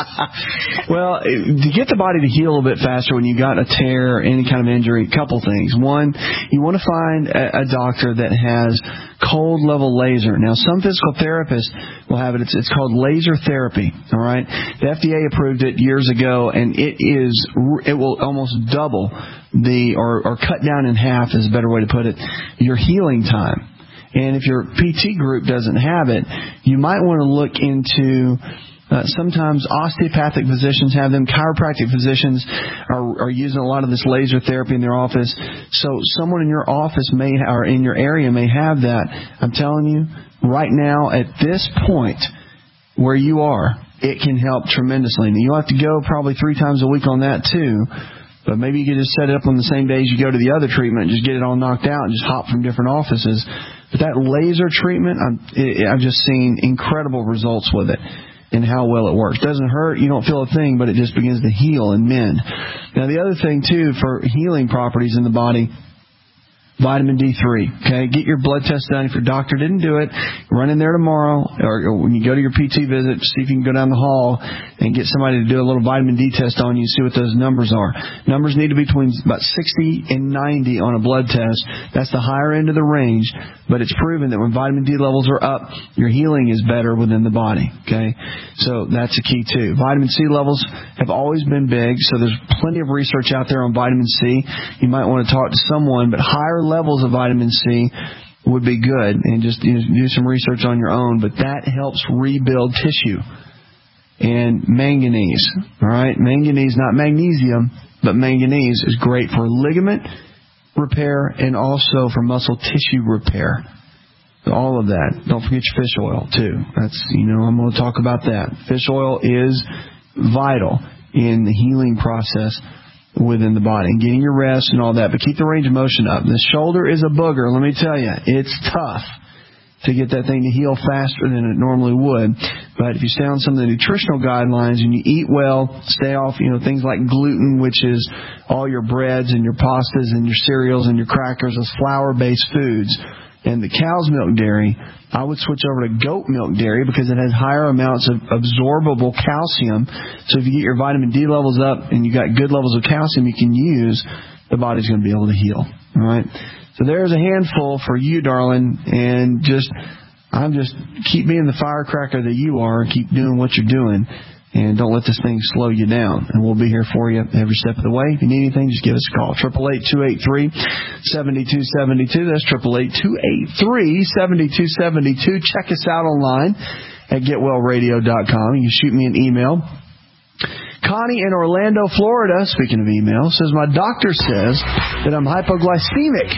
right. Well, to get the body to heal a bit faster when you got a tear, any kind of injury, a couple things. One, you want to find a, a doctor that has cold level laser. Now, some physical therapists will have it. It's, it's called laser therapy. All right. The F D A approved it years ago, and it is it will almost double the or, or cut down in half is a better way to put it, your healing time. And if your P T group doesn't have it, you might want to look into, uh, sometimes osteopathic physicians have them, chiropractic physicians are, are using a lot of this laser therapy in their office. So someone in your office may, or in your area may have that. I'm telling you, right now, at this point where you are, it can help tremendously. Now, you'll have to go probably three times a week on that too. But maybe you could just set it up on the same days you go to the other treatment and just get it all knocked out and just hop from different offices. But that laser treatment, I'm, it, I've just seen incredible results with it and how well it works. Doesn't hurt, you don't feel a thing, but it just begins to heal and mend. Now, the other thing, too, for healing properties in the body, vitamin D three, okay? Get your blood test done. If your doctor didn't do it, run in there tomorrow, or, or when you go to your P T visit, see if you can go down the hall and get somebody to do a little vitamin D test on you, see what those numbers are. Numbers need to be between about sixty and ninety on a blood test. That's the higher end of the range, but it's proven that when vitamin D levels are up, your healing is better within the body, okay? So that's a key, too. Vitamin C levels have always been big, so there's plenty of research out there on vitamin C. You might want to talk to someone, but higher levels of vitamin C would be good, and just you know, do some research on your own, but that helps rebuild tissue. And manganese, all right? Manganese, not magnesium, but manganese is great for ligament repair and also for muscle tissue repair. So all of that. Don't forget your fish oil, too. That's, you know, I'm going to talk about that. Fish oil is vital in the healing process within the body and getting your rest and all that, but keep the range of motion up. The shoulder is a booger, let me tell you. It's tough to get that thing to heal faster than it normally would. But if you stay on some of the nutritional guidelines and you eat well, stay off, you know, things like gluten, which is all your breads and your pastas and your cereals and your crackers, those flour-based foods, and the cow's milk dairy, I would switch over to goat milk dairy because it has higher amounts of absorbable calcium. So if you get your vitamin D levels up and you got good levels of calcium you can use, the body's going to be able to heal. All right? So there's a handful for you, darling, and just, I'm just, keep being the firecracker that you are, and keep doing what you're doing, and don't let this thing slow you down. And we'll be here for you every step of the way. If you need anything, just give us a call. eight eight eight, two eight three, seven two seven two. That's eight eight eight, two eight three, seven two seven two. Check us out online at get well radio dot com. You can shoot me an email. Connie in Orlando, Florida, speaking of email, says, my doctor says that I'm hypoglycemic.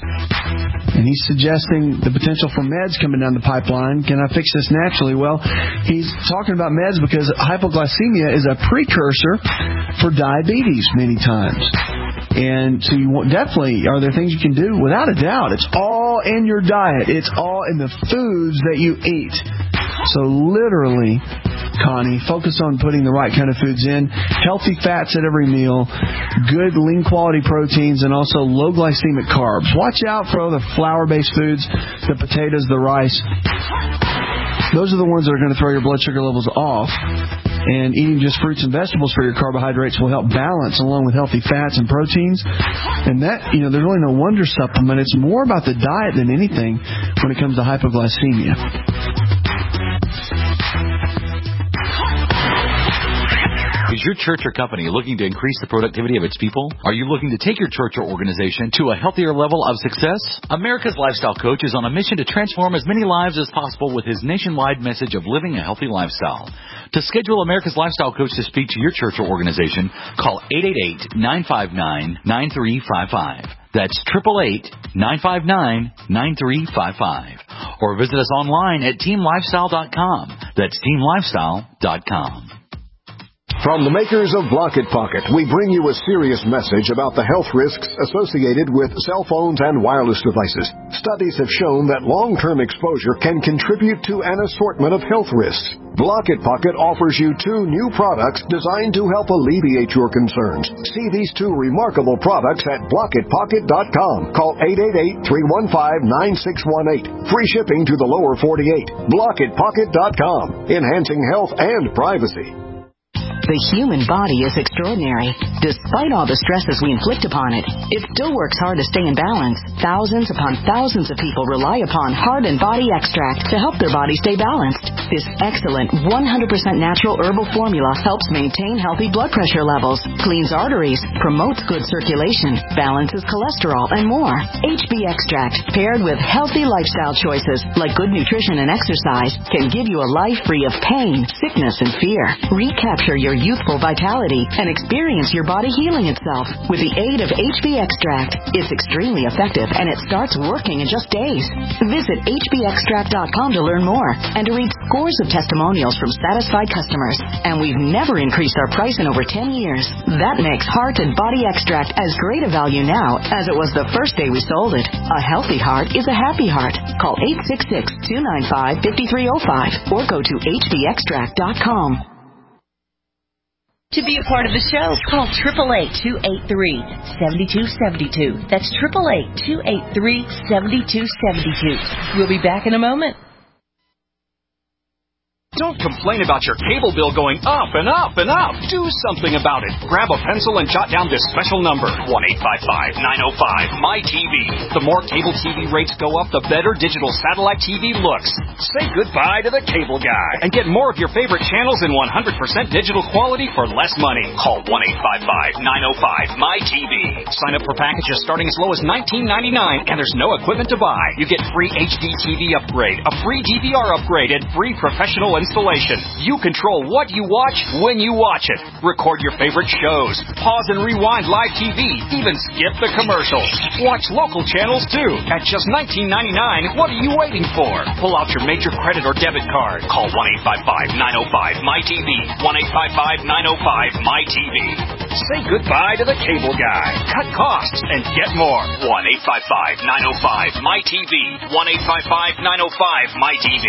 And he's suggesting the potential for meds coming down the pipeline. Can I fix this naturally? Well, he's talking about meds because hypoglycemia is a precursor for diabetes many times. And so you want, definitely, are there things you can do? Without a doubt. It's all in your diet. It's all in the foods that you eat. So literally, Connie, focus on putting the right kind of foods in. Healthy fats at every meal, good lean quality proteins, and also low glycemic carbs. Watch out for all the flour-based foods, the potatoes, the rice. Those are the ones that are going to throw your blood sugar levels off. And eating just fruits and vegetables for your carbohydrates will help balance along with healthy fats and proteins. And that, you know, there's really no wonder supplement. It's more about the diet than anything when it comes to hypoglycemia. Is your church or company looking to increase the productivity of its people? Are you looking to take your church or organization to a healthier level of success? America's Lifestyle Coach is on a mission to transform as many lives as possible with his nationwide message of living a healthy lifestyle. To schedule America's Lifestyle Coach to speak to your church or organization, call eight eight eight, nine five nine, nine three five five. That's eight eight eight, nine five nine, nine three five five. Or visit us online at team lifestyle dot com. That's team lifestyle dot com. From the makers of Blocket Pocket, we bring you a serious message about the health risks associated with cell phones and wireless devices. Studies have shown that long-term exposure can contribute to an assortment of health risks. Blocket Pocket offers you two new products designed to help alleviate your concerns. See these two remarkable products at blocket pocket dot com. Call eight eight eight, three one five, nine six one eight. Free shipping to the lower forty-eight. blocket pocket dot com. Enhancing health and privacy. The human body is extraordinary. Despite all the stresses we inflict upon it, it still works hard to stay in balance. Thousands upon thousands of people rely upon Heart and Body Extract to help their body stay balanced. This excellent one hundred percent natural herbal formula helps maintain healthy blood pressure levels, cleans arteries, promotes good circulation, balances cholesterol, and more. H B Extract, paired with healthy lifestyle choices like good nutrition and exercise, can give you a life free of pain, sickness, and fear. Recapture your youthful vitality and experience your body healing itself with the aid of H B Extract. It's extremely effective and it starts working in just days. Visit H B extract dot com to learn more and to read scores of testimonials from satisfied customers. And we've never increased our price in over ten years. That makes Heart and Body Extract as great a value now as it was the first day we sold it. A healthy heart is a happy heart. Call eight six six, two nine five, five three zero five or go to H B extract dot com. To be a part of the show, call eight eight eight, two eight three, seven two seven two. That's eight eight eight, two eight three, seven two seven two. We'll be back in a moment. Don't complain about your cable bill going up and up and up. Do something about it. Grab a pencil and jot down this special number, one eight five five, nine oh five, M Y T V. The more cable T V rates go up, the better digital satellite T V looks. Say goodbye to the cable guy and get more of your favorite channels in one hundred percent digital quality for less money. Call one eight five five, nine oh five, M Y T V. Sign up for packages starting as low as nineteen ninety-nine and there's no equipment to buy. You get free H D T V upgrade, a free D V R upgrade, and free professional installation. You control what you watch when you watch it. Record your favorite shows. Pause and rewind live T V. Even skip the commercials. Watch local channels too. At just nineteen ninety-nine, what are you waiting for? Pull out your major credit or debit card. Call one eight five five, nine oh five, M Y T V. one eight five five, nine oh five, M Y T V. Say goodbye to the cable guy. Cut costs and get more. one eight five five, nine oh five, M Y T V. one eight five five, nine oh five, M Y T V.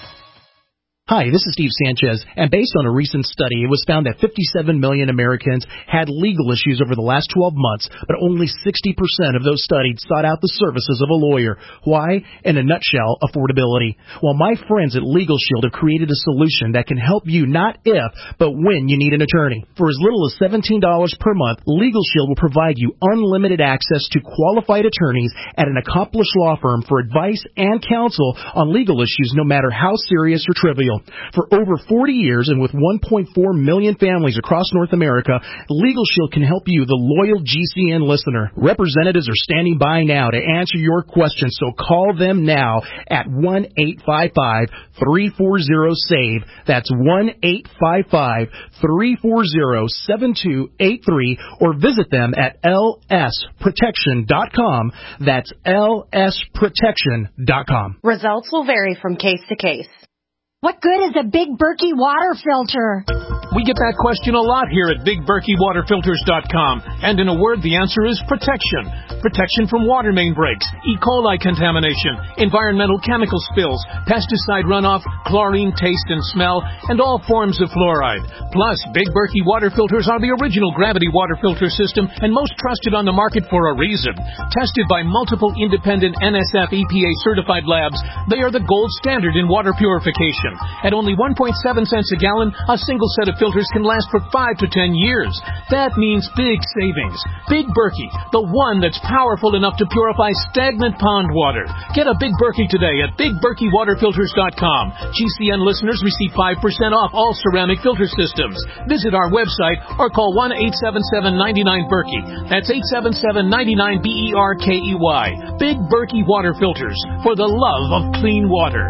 Hi, this is Steve Sanchez, and based on a recent study, it was found that fifty-seven million Americans had legal issues over the last twelve months, but only sixty percent of those studied sought out the services of a lawyer. Why? In a nutshell, affordability. Well, my friends at Legal Shield have created a solution that can help you not if, but when you need an attorney. For as little as seventeen dollars per month, Legal Shield will provide you unlimited access to qualified attorneys at an accomplished law firm for advice and counsel on legal issues, no matter how serious or trivial. For over forty years and with one point four million families across North America, Legal Shield can help you, the loyal G C N listener. Representatives are standing by now to answer your questions, so call them now at one eight five five, three four zero, SAVE. That's one eight five five, three four zero, seven two eight three or visit them at L S protection dot com. That's L S protection dot com. Results will vary from case to case. What good is a Big Berkey water filter? We get that question a lot here at big berkey water filters dot com. And in a word, the answer is protection. Protection from water main breaks, E. coli contamination, environmental chemical spills, pesticide runoff, chlorine taste and smell, and all forms of fluoride. Plus, Big Berkey water filters are the original gravity water filter system and most trusted on the market for a reason. Tested by multiple independent N S F E P A certified labs, they are the gold standard in water purification. At only one point seven cents a gallon, a single set of filters filters can last for five to ten years. That means big savings. Big Berkey, the one that's powerful enough to purify stagnant pond water. Get a Big Berkey today at big berkey water filters dot com. G C N listeners receive five percent off all ceramic filter systems. Visit our website or call one eight seven seven, nine nine, Berkey. That's eight seven seven, nine nine, B E R K E Y. Big Berkey Water Filters, for the love of clean water.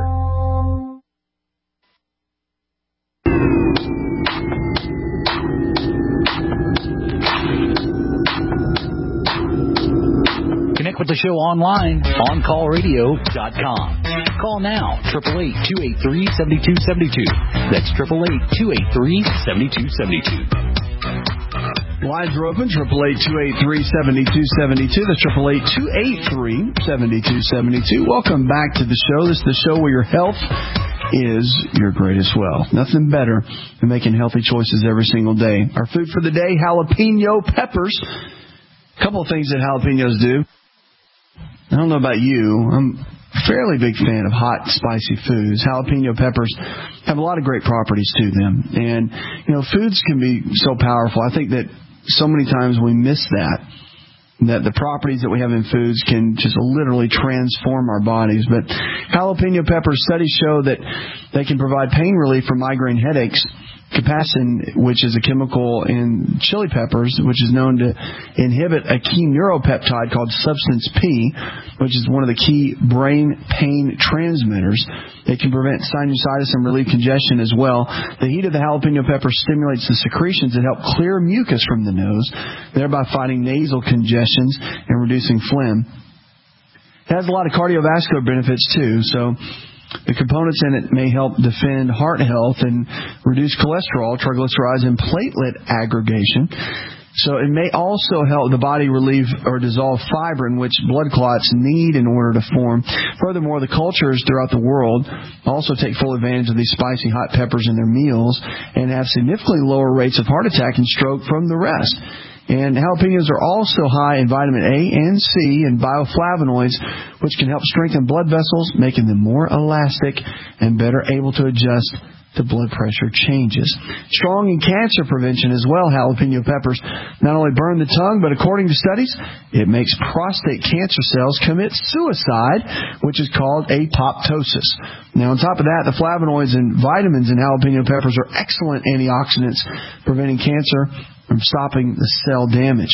Connect with the show online, on call radio dot com. Call now, eight eight eight, two eight three, seven two seven two. That's eight eight eight, two eight three, seven two seven two. Lines are open, eight eight eight, two eight three, seven two seven two. That's eight eight eight, two eight three, seven two seven two. Welcome back to the show. This is the show where your health is your greatest wealth. Nothing better than making healthy choices every single day. Our food for the day, jalapeno peppers. A couple of things that jalapenos do. I don't know about you. I'm a fairly big fan of hot, spicy foods. Jalapeno peppers have a lot of great properties to them. And, you know, foods can be so powerful. I think that so many times we miss that, that the properties that we have in foods can just literally transform our bodies. But jalapeno peppers, studies show that they can provide pain relief from migraine headaches. Capsaicin, which is a chemical in chili peppers, which is known to inhibit a key neuropeptide called substance P, which is one of the key brain pain transmitters. It can prevent sinusitis and relieve congestion as well. The heat of the jalapeno pepper stimulates the secretions that help clear mucus from the nose, thereby fighting nasal congestions and reducing phlegm. It has a lot of cardiovascular benefits too, so the components in it may help defend heart health and reduce cholesterol, triglycerides, and platelet aggregation. So it may also help the body relieve or dissolve fibrin, which blood clots need in order to form. Furthermore, the cultures throughout the world also take full advantage of these spicy hot peppers in their meals and have significantly lower rates of heart attack and stroke from the rest. And jalapenos are also high in vitamin A and C and bioflavonoids, which can help strengthen blood vessels, making them more elastic and better able to adjust to blood pressure changes. Strong in cancer prevention as well, jalapeno peppers not only burn the tongue, but according to studies, it makes prostate cancer cells commit suicide, which is called apoptosis. Now, on top of that, the flavonoids and vitamins in jalapeno peppers are excellent antioxidants, preventing cancer from stopping the cell damage.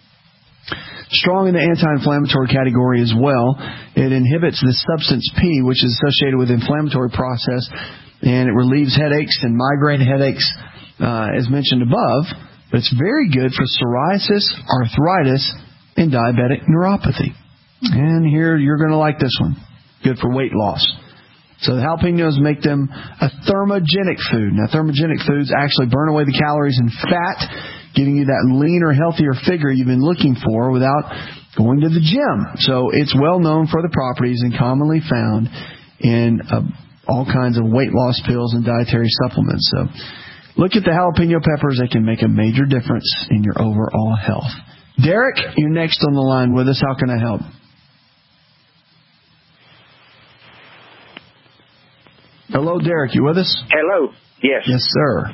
Strong in the anti-inflammatory category as well. It inhibits the substance P, which is associated with the inflammatory process, and it relieves headaches and migraine headaches, uh, as mentioned above. But it's very good for psoriasis, arthritis, and diabetic neuropathy. And here, you're going to like this one. Good for weight loss. So the jalapenos make them a thermogenic food. Now, thermogenic foods actually burn away the calories and fat, giving you that leaner, healthier figure you've been looking for without going to the gym. So it's well known for the properties and commonly found in uh, all kinds of weight loss pills and dietary supplements. So look at the jalapeno peppers. They can make a major difference in your overall health. Derek, you're next on the line with us. How can I help? Hello, Derek. You with us? Hello. Yes. Yes, sir.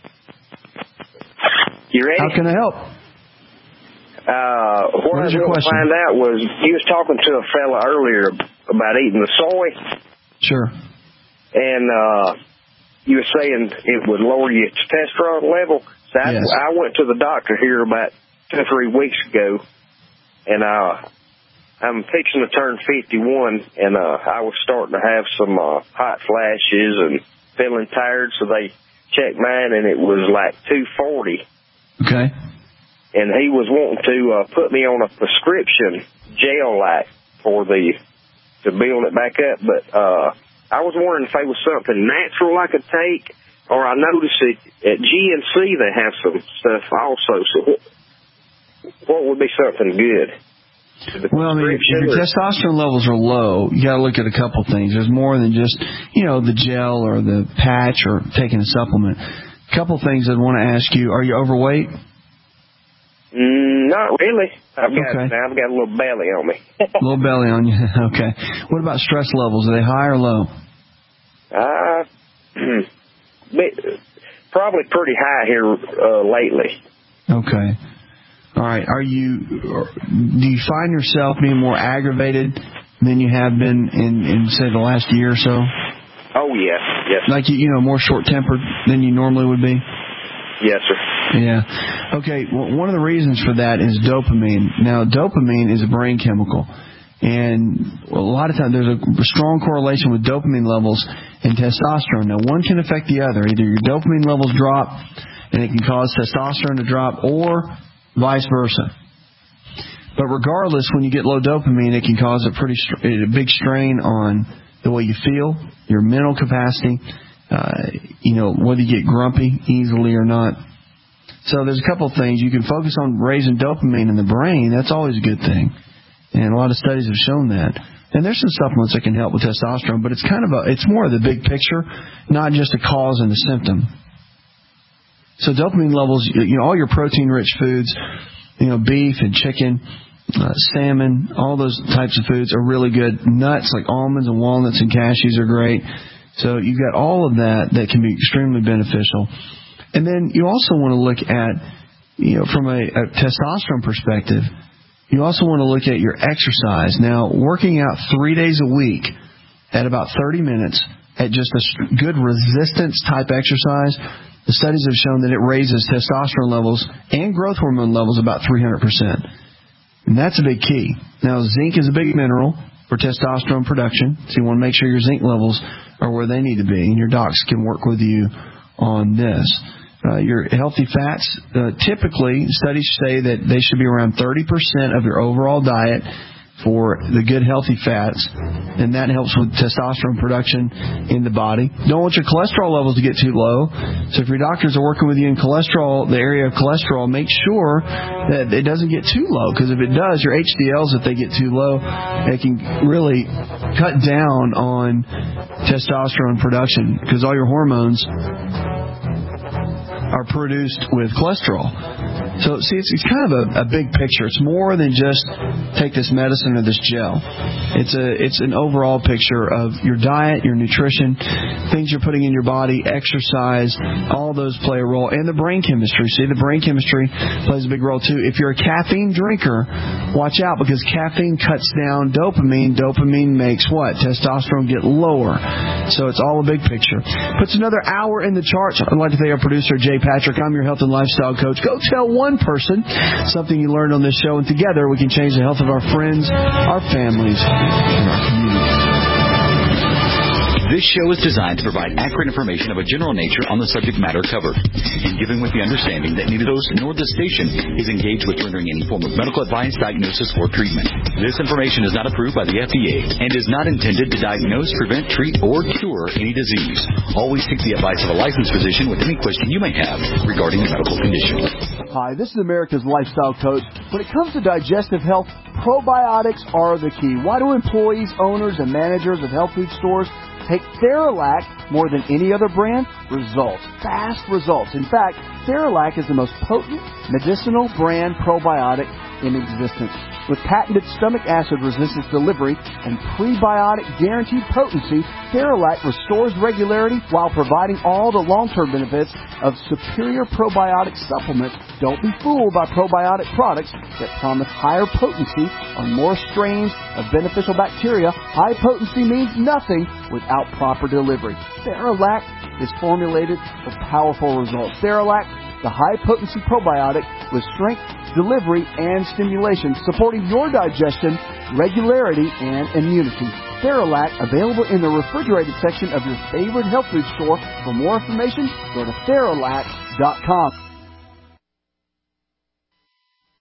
You ready? How can I help? Uh, what, what I was going to find out was, you was talking to a fella earlier about eating the soy. Sure. And uh, you were saying it would lower your testosterone level. So I, yes. I went to the doctor here about two or three weeks ago, and uh, I'm fixing to turn fifty-one, and uh, I was starting to have some uh, hot flashes and feeling tired, so they checked mine, and it was like two forty. Okay. And he was wanting to uh, put me on a prescription gel like for the to build it back up, but uh, I was wondering if there was something natural I could take, or I noticed it at G N C they have some stuff also. So what, what would be something good? Well, I mean, if your testosterone levels are low, you got to look at a couple things. There's more than just, you know, the gel or the patch or taking a supplement. A couple things I'd want to ask you: are you overweight? Mm, not really. I've got okay. I've got a little belly on me. A little belly on you. Okay. What about stress levels? Are they high or low? Uh, probably pretty high here uh, lately. Okay. All right. Are you? Do you find yourself being more aggravated than you have been in, in say, the last year or so? Oh yes, yes. Like you know, more short-tempered than you normally would be. Yes, sir. Yeah. Okay. Well, one of the reasons for that is dopamine. Now, dopamine is a brain chemical. And a lot of times there's a strong correlation with dopamine levels and testosterone. Now, one can affect the other. Either your dopamine levels drop, and it can cause testosterone to drop, or vice versa. But regardless, when you get low dopamine, it can cause a pretty a big strain on the way you feel, your mental capacity, uh, you know, whether you get grumpy easily or not. So there's a couple of things. You can focus on raising dopamine in the brain. That's always a good thing. And a lot of studies have shown that. And there's some supplements that can help with testosterone, but it's kind of a, it's more of the big picture, not just a cause and a symptom. So dopamine levels, you know, all your protein-rich foods, you know, beef and chicken, uh, salmon, all those types of foods are really good. Nuts like almonds and walnuts and cashews are great. So you've got all of that that can be extremely beneficial. And then you also want to look at, you know, from a, a testosterone perspective, you also want to look at your exercise. Now, working out three days a week at about thirty minutes at just a good resistance-type exercise, the studies have shown that it raises testosterone levels and growth hormone levels about three hundred percent. And that's a big key. Now, zinc is a big mineral for testosterone production, so you want to make sure your zinc levels are where they need to be, and your docs can work with you on this. Uh, your healthy fats, uh, typically, studies say that they should be around thirty percent of your overall diet for the good healthy fats, and that helps with testosterone production in the body. Don't want your cholesterol levels to get too low, so if your doctors are working with you in cholesterol, the area of cholesterol, make sure that it doesn't get too low, because if it does, your H D Ls, if they get too low, they can really cut down on testosterone production, because all your hormones are produced with cholesterol. So, see, it's, it's kind of a, a big picture. It's more than just take this medicine or this gel. It's a it's an overall picture of your diet, your nutrition, things you're putting in your body, exercise, all those play a role, and the brain chemistry. See, the brain chemistry plays a big role, too. If you're a caffeine drinker, watch out, because caffeine cuts down dopamine. Dopamine makes what? Testosterone get lower. So it's all a big picture. Puts another hour in the charts. I'd like to thank our producer, Jay Patrick. I'm your health and lifestyle coach. Go tell one person something you learned on this show, and together we can change the health of our friends, our families, and our communities. This show is designed to provide accurate information of a general nature on the subject matter covered, and given with the understanding that neither host nor the station is engaged with rendering any form of medical advice, diagnosis, or treatment. This information is not approved by the F D A and is not intended to diagnose, prevent, treat, or cure any disease. Always seek the advice of a licensed physician with any question you may have regarding a medical condition. Hi, this is America's Lifestyle Coach. When it comes to digestive health, probiotics are the key. Why do employees, owners, and managers of health food stores take Theralac more than any other brand? Results. Fast results. In fact, Theralac is the most potent medicinal brand probiotic in existence. With patented stomach acid resistance delivery and prebiotic guaranteed potency, Theralac restores regularity while providing all the long-term benefits of superior probiotic supplements. Don't be fooled by probiotic products that promise higher potency on more strains of beneficial bacteria. High potency means nothing without proper delivery. Theralac is formulated for powerful results. Theralac, the high-potency probiotic with strength, delivery, and stimulation, supporting your digestion, regularity, and immunity. Theralac, available in the refrigerated section of your favorite health food store. For more information, go to Theralac dot com.